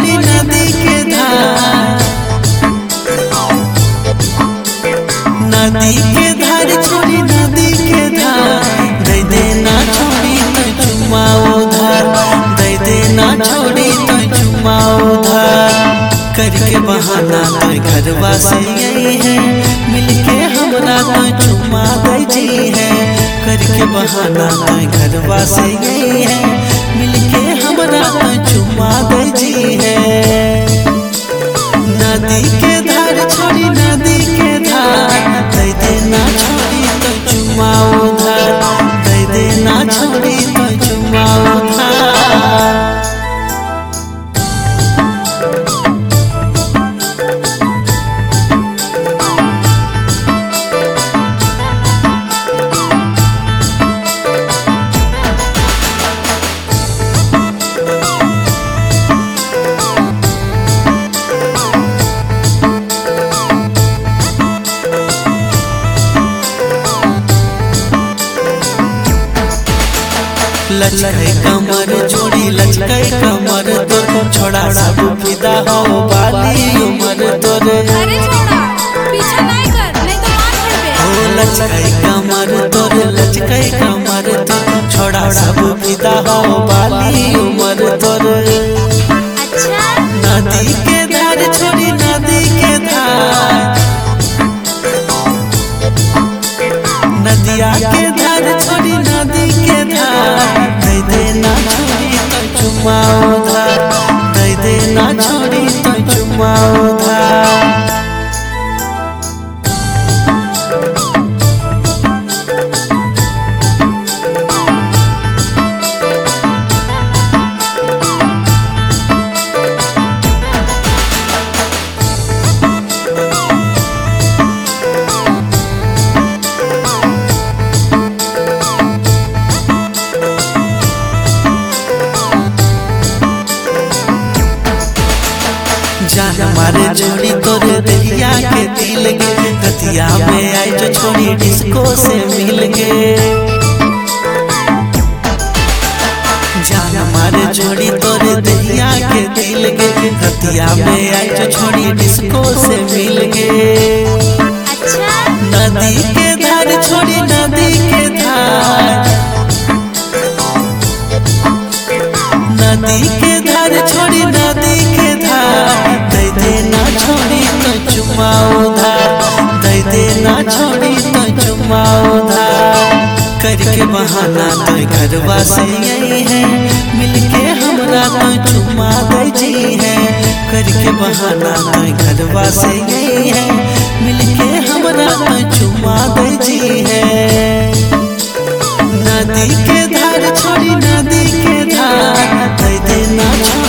छोड़ी नदी के धार, नदी के धार छोड़ी नदी के धार, दे देना छोड़ी तो चुम्मा उधार, दे देना छोड़ी तो चुम्मा उधार। करके बहाना तो घरवा से यही है, मिलके हमरा तो चुम्मा दी है। करके बहाना तो घरवा से यही है, मिलके हमरा तो चुम्मा दी है। नदी के धार छोड़ी नदी के धार, दे देना छोड़ी तो चुम्मा उधार, दे देना छोड़ी तो चुम्मा उधार। लचके कमर छोड़ी लचके कमर तोर, छोड़ा सब फिदा हो बाली उमर तोर। अरे छोड़ा, पीछे नहीं कर, नहीं तो मार पड़बे। हो लचके कमर तोर, लचके कमर तोर, छोड़ा सब फिदा हो बाली उमर तोर। अच्छा नदी के धार छोड़ी नदी के धार, नदिया के धार छोड़ी नदी के धार, दे देना छोड़ी तो चुम्मा उधार, दे देना छोड़ी तो चुम्मा उधार। जान मारे छोड़ी तोरे दरिया के दिल गे, रतिया में आई जो छोड़ी डिस्को से मिल गे। जान मारे छोड़ी तोरे दरिया के दिल गे, रतिया में आई जो छोड़ी डिस्को से मिल गे। अच्छा नदी के धार छोड़ी नदी के धार, नदी के धार छोड़ी नदी के धार, दे देना छोड़ी तो चुम्मा उधार, दे देना छोड़ी तो चुम्मा उधार। करके बहाना तो घरवा से यही है, मिलके हमरा तो चुम्मा दी है। करके बहाना तो घरवा से यही है, मिलके हमरा तो चुम्मा दी है। नदी के धार छोड़ी नदी के धार, दे देना।